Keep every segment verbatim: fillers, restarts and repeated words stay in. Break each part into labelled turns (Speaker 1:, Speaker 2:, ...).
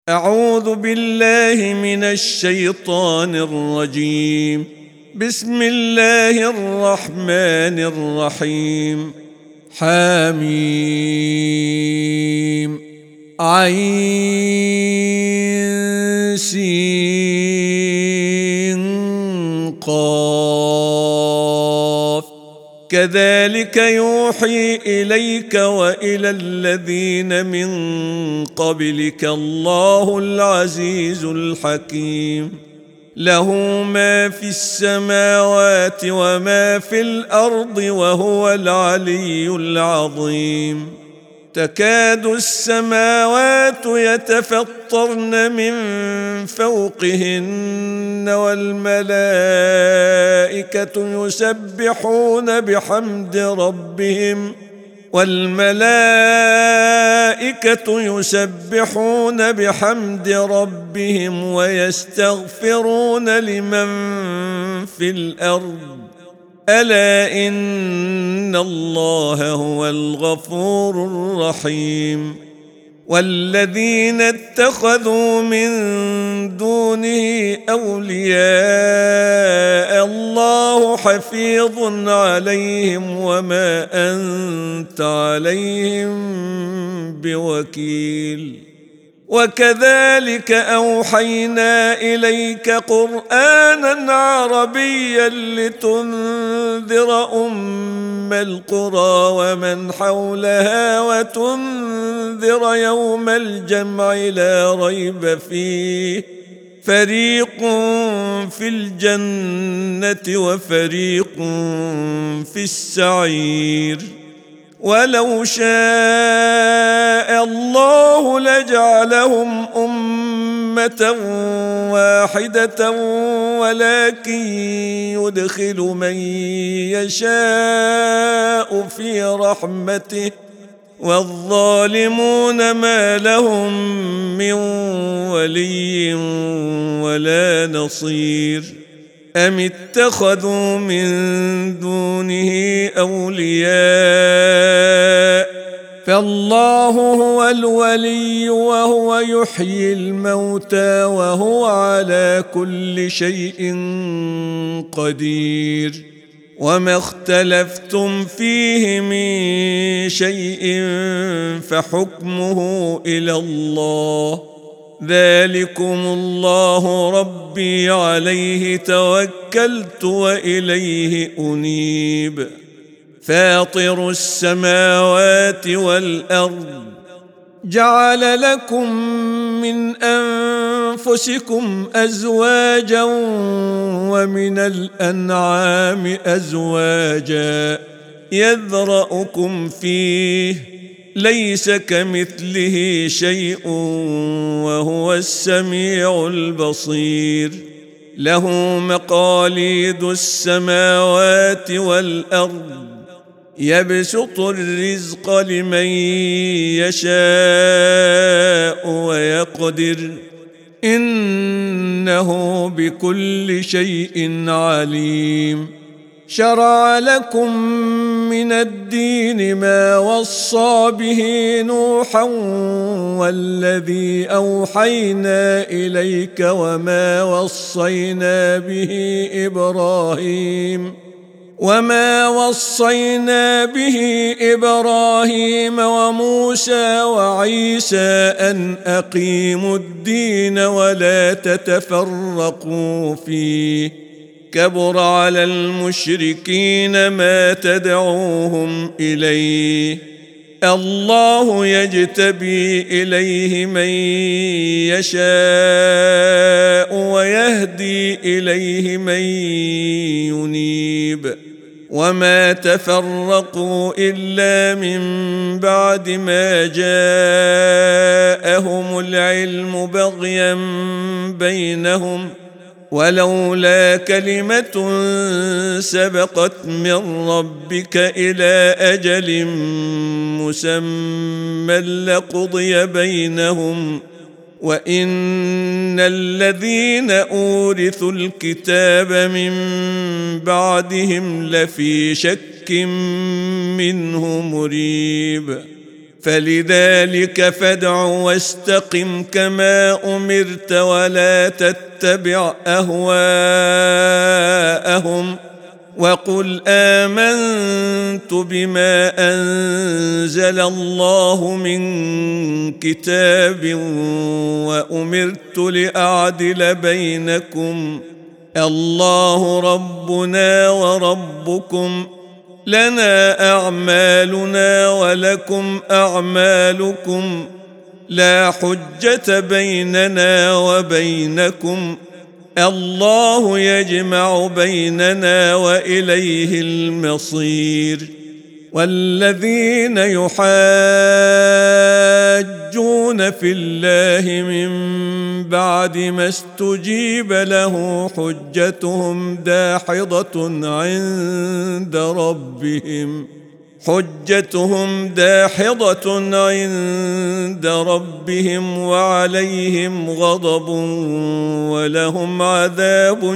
Speaker 1: أعوذ بالله من الشيطان الرجيم. بسم الله الرحمن الرحيم. حميم عين سين قاف كذلك يوحي إليك وإلى الذين من قبلك الله العزيز الحكيم. له ما في السماوات وما في الأرض وهو العلي العظيم. تكاد السماوات يتفطرن من فوقهن والملائكة يسبحون بحمد ربهم والملائكة يسبحون بحمد ربهم ويستغفرون لمن في الأرض ألا إن الله هو الغفور الرحيم. والذين اتخذوا من دونه أولياء الله حفيظ عليهم وما أنت عليهم بوكيل. وكذلك أوحينا إليك قرآنا عربيا لتنذر أم القرى ومن حولها وتنذر يوم الجمع لا ريب فيه فريق في الجنة وفريق في السعير. ولو شاء الله لجعلهم أمة واحدة ولكن يدخل من يشاء في رحمته والظالمون ما لهم من ولي ولا نصير. أم اتخذوا من دونه أولياء فالله هو الولي وهو يحيي الموتى وهو على كل شيء قدير. وما اختلفتم فيه من شيء فحكمه إلى الله ذلكم الله ربي عليه توكلت وإليه أنيب. فاطر السماوات والأرض جعل لكم من أنفسكم أزواجا ومن الأنعام أزواجا يذرأكم فيه ليس كمثله شيء وهو السميع البصير. له مقاليد السماوات والأرض يبسط الرزق لمن يشاء ويقدر إنه بكل شيء عليم. شرع لكم من الدين ما وصى به نوحا والذي أوحينا إليك وما وصينا به إبراهيم وما وصينا به إبراهيم وموسى وعيسى أن أقيموا الدين ولا تتفرقوا فيه كبر على المشركين ما تدعوهم إليه. الله يجتبي إليه من يشاء ويهدي إليه من ينيب. وما تفرقوا إلا من بعد ما جاءهم العلم بغيا بينهم ولولا كلمة سبقت من ربك إلى أجل مسمى لقضي بينهم وإن الذين أورثوا الكتاب من بعدهم لفي شك منه مريب. فلذلك فادع واستقم كما أمرت ولا تتبع أهواءهم وقل آمنت بما أنزل الله من كتاب وأمرت لأعدل بينكم الله ربنا وربكم لنا أعمالنا ولكم أعمالكم لا حجة بيننا وبينكم الله يجمع بيننا وإليه المصير. والذين يحاجون في الله من بعد ما استجيب له حجتهم داحضة عند ربهم حجتهم داحضة عند ربهم وعليهم غضب ولهم عذاب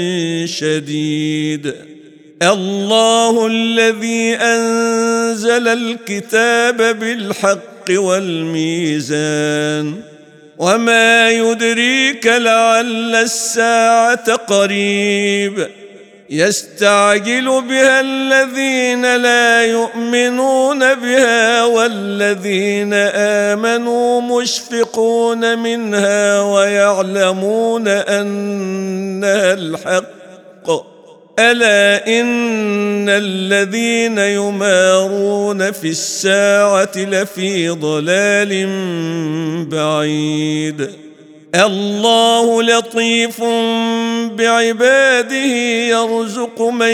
Speaker 1: شديد. الله الذي أنزل الكتاب بالحق والميزان وما يدريك لعل الساعة قريب يستعجل بها الذين لا يؤمنون بها والذين آمنوا مشفقون منها ويعلمون أنها الحق ألا إن الذين يمارون في الساعة لفي ضلال بعيد. الله لطيف بعباده يرزق من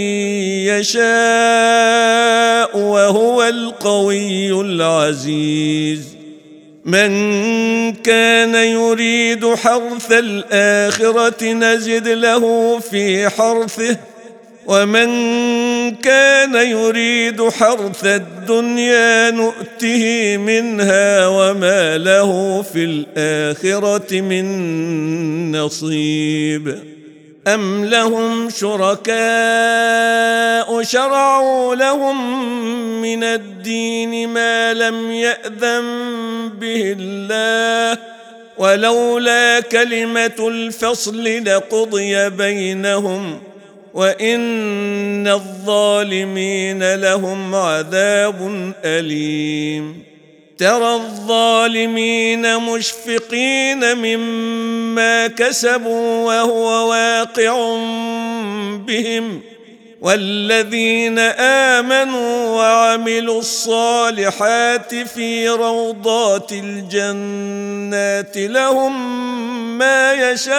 Speaker 1: يشاء وهو القوي العزيز. من كان يريد حرث الآخرة نزد له في حرثه ومن كان يريد حرث الدنيا نؤته منها وما له في الآخرة من نصيب. أم لهم شركاء شرعوا لهم من الدين ما لم يأذن به الله ولولا كلمة الفصل لقضي بينهم وإن الظالمين لهم عذاب أليم. ترى الظالمين مشفقين مما كسبوا وهو واقع بهم والذين آمنوا وعملوا الصالحات في روضات الجنات لهم ما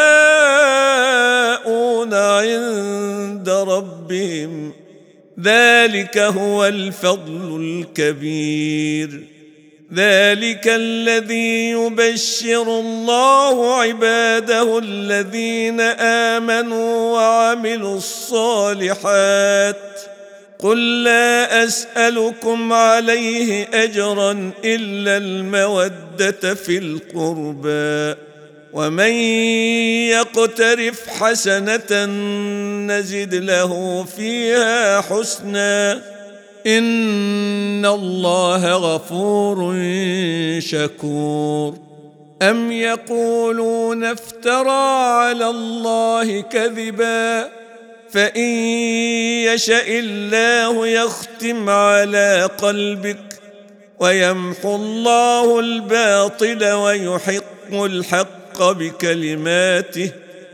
Speaker 1: يشاءون عند ربهم ذلك هو الفضل الكبير. ذلك الذي يبشر الله عباده الذين آمنوا وعملوا الصالحات قل لا أسألكم عليه أجرا إلا المودة في القربى ومن يقترف حسنة نزد له فيها حسنا إن الله غفور شكور. أم يقولون افترى على الله كذبا فإن يشأ الله يختم على قلبك ويمحو الله الباطل ويحق الحق بكلماته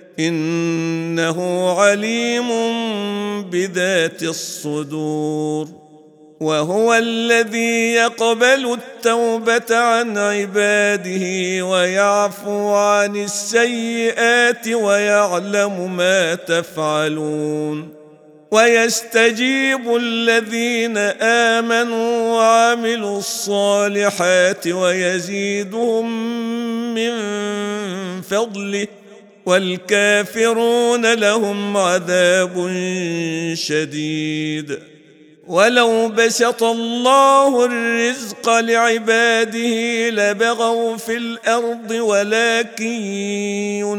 Speaker 1: إنه عليم بذات الصدور. وهو الذي يقبل التوبة عن عباده ويعفو عن السيئات ويعلم ما تفعلون ويستجيب الذين آمنوا وعملوا الصالحات ويزيدهم من فضله والكافرون لهم عذاب شديد. ولو بسط الله الرزق لعباده لبغوا في الأرض ولكن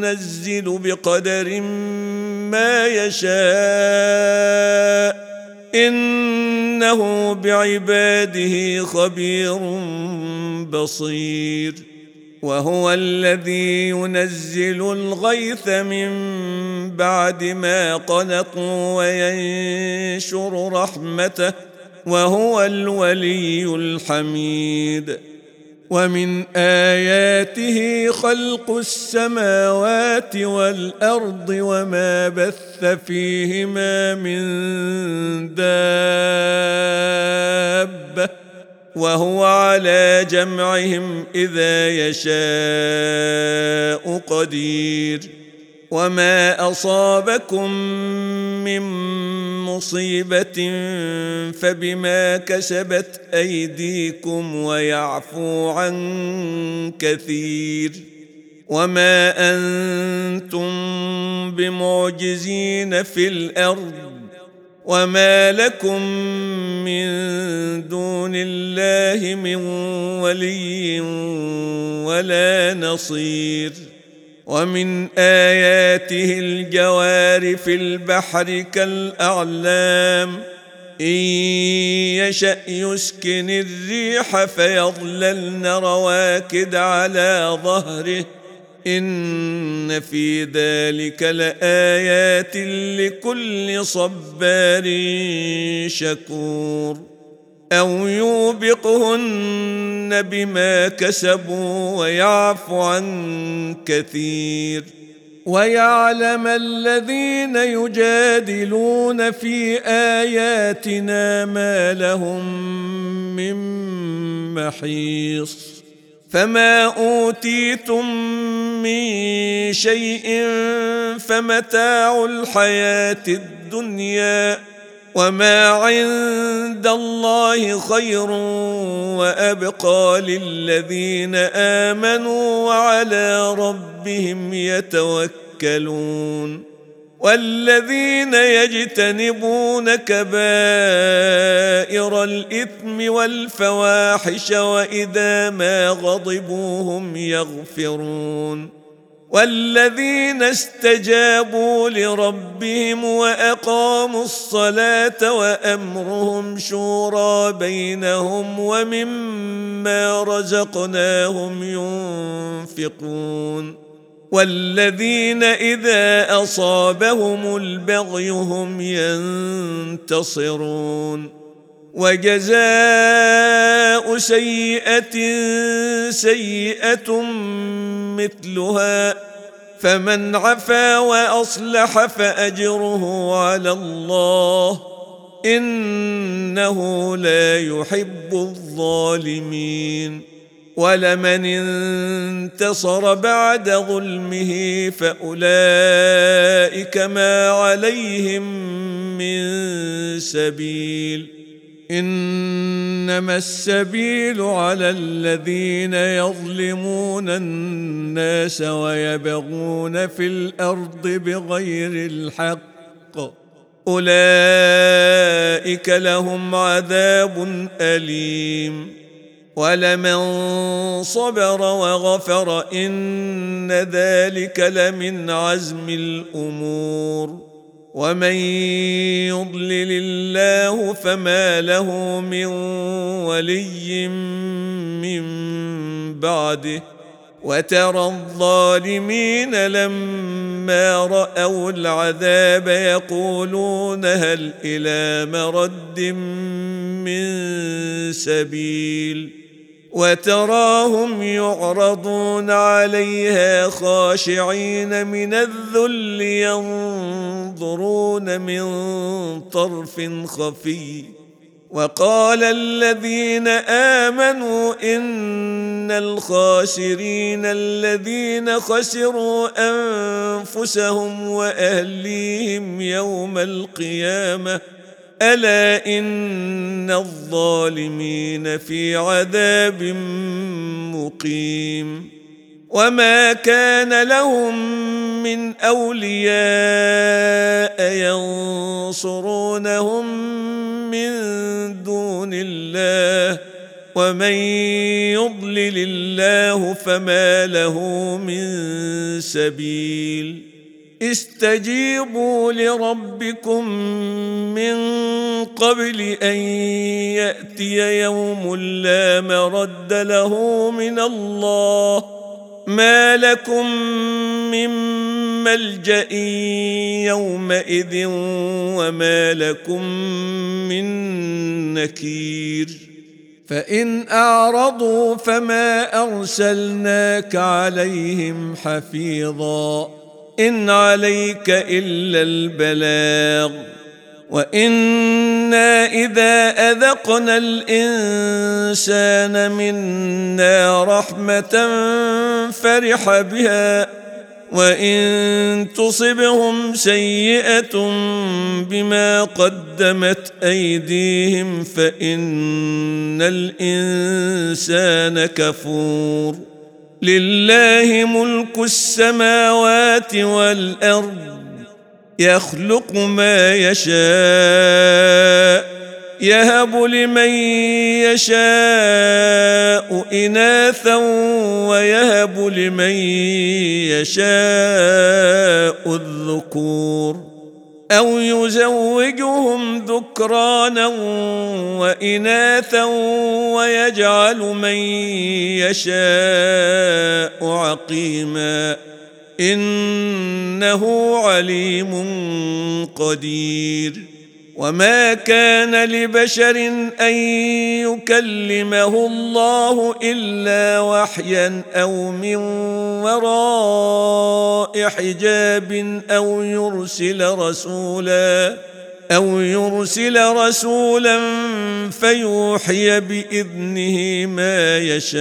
Speaker 1: ينزل بقدر ما يشاء إنه بعباده خبير بصير. وهو الذي ينزل الغيث من بعد ما قنطوا وينشر رحمته وهو الولي الحميد. ومن آياته خلق السماوات والأرض وما بث فيهما من دابة وهو على جمعهم إذا يشاء قدير. وما أصابكم من مصيبة فبما كسبت أيديكم ويعفو عن كثير. وما أنتم بمعجزين في الأرض وما لكم من دون الله من ولي ولا نصير. ومن آياته الجوار في البحر كالأعلام إن يشأ يسكن الريح فيظللن رواكد على ظهره إن في ذلك لآيات لكل صبار شكور. أو يوبقهن بما كسبوا ويعفو عن كثير. ويعلم الذين يجادلون في آياتنا ما لهم من محيص. فما أوتيتم من شيء فمتاع الحياة الدنيا وما عند الله خير وأبقى للذين آمنوا وعلى ربهم يتوكلون. والذين يجتنبون كبائر الإثم والفواحش وإذا ما غضبوا هم يغفرون. والذين استجابوا لربهم وأقاموا الصلاة وأمرهم شورى بينهم ومما رزقناهم ينفقون. والذين إذا أصابهم البغي هم ينتصرون. وجزاء سيئة سيئة مثلها فمن عفا وأصلح فأجره على الله إنه لا يحب الظالمين. ولمن انتصر بعد ظلمه فأولئك ما عليهم من سبيل إنما السبيل على الذين يظلمون الناس ويبغون في الأرض بغير الحق أولئك لهم عذاب أليم. ولمن صبر وغفر إن ذلك لمن عزم الأمور. ومن يضلل الله فما له من ولي من بعده. وترى الظالمين لما رأوا العذاب يقولون هل إلى مرد من سبيل. وتراهم يعرضون عليها خاشعين من الذل ينظرون من طرف خفي. وقال الذين آمنوا إن الخاسرين الذين خسروا أنفسهم وأهليهم يوم القيامة ألا إن الظالمين في عذاب مقيم. وما كان لهم من أولياء ينصرونهم من دون الله ومن يضلل الله فما له من سبيل. استجيبوا لربكم من قبل أن يأتي يوم لا مرد له من الله ما لكم من ملجأ يومئذ وما لكم من نكير فإن أعرضوا فما أرسلناك عليهم حفيظا إن عليك إلا البلاغ وإنا إذا أذقنا الإنسان منا رحمة فرح بها وإن تصبهم سيئة بما قدمت أيديهم فإن الإنسان كفور لله ملك السماوات والأرض يخلق ما يشاء يهب لمن يشاء إناثا ويهب لمن يشاء الذكور أو يزوجهم ذكرانا وإناثا ويجعل من يشاء عقيما إنه عليم قدير وما كان لبشر أن يكلمه الله إلا وحيا أو من وراء حجاب أو يرسل رسولا أو يرسل رسولا فيوحي بإذنه ما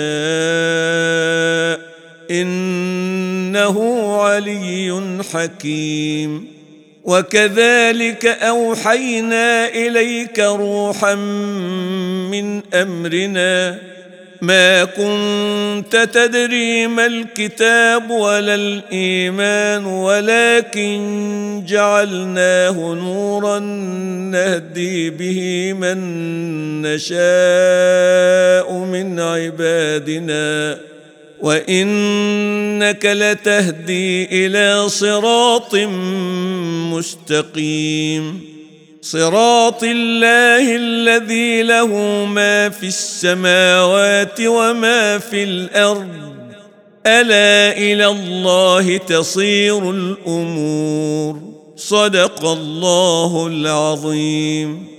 Speaker 1: يشاء إنه علي حكيم وكذلك أوحينا إليك روحا من أمرنا ما كنت تدري ما الكتاب ولا الإيمان ولكن جعلناه نورا نهدي به من نشاء من عبادنا وإنك لتهدي إلى صراط مستقيم صراط الله الذي له ما في السماوات وما في الأرض ألا إلى الله تصير الأمور صدق الله العظيم.